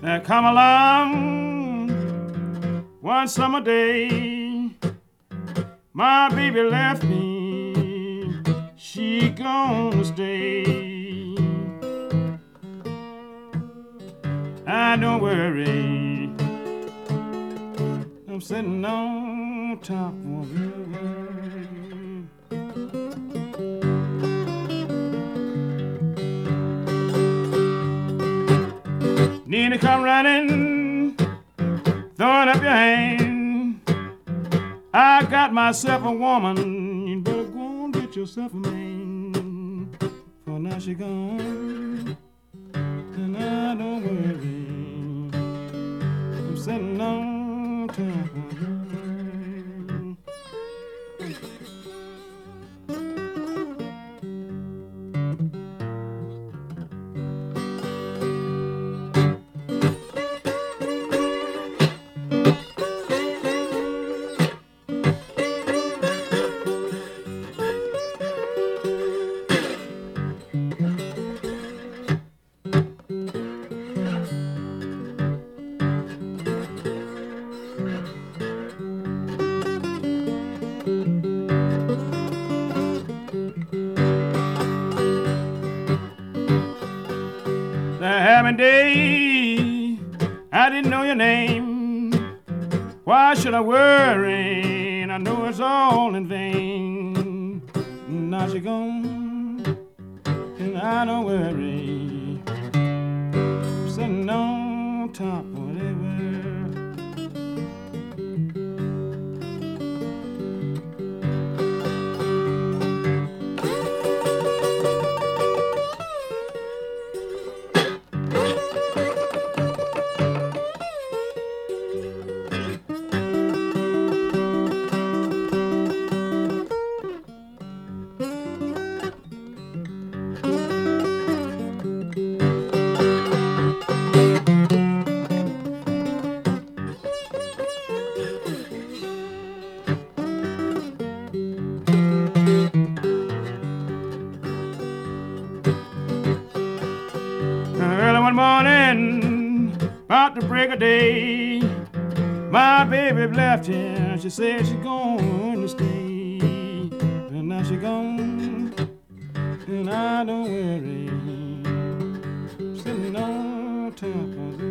There come along one summer day, my baby left me, she gonna stay. Don't worry, I'm sitting on top of you. Need to come running, throwing up your hand. I got myself a woman, you better go and get yourself a man. For now she gone, and I don't worry, I'm sitting on top of you. Day, I didn't know your name. Why should I worry? I know it's all in vain. Now she gone, and I don't worry. Sitting on top of whatever. Early one morning, about the break of day, my baby left here. She said she's going to stay, and now she gone, and I don't worry. Sitting on top of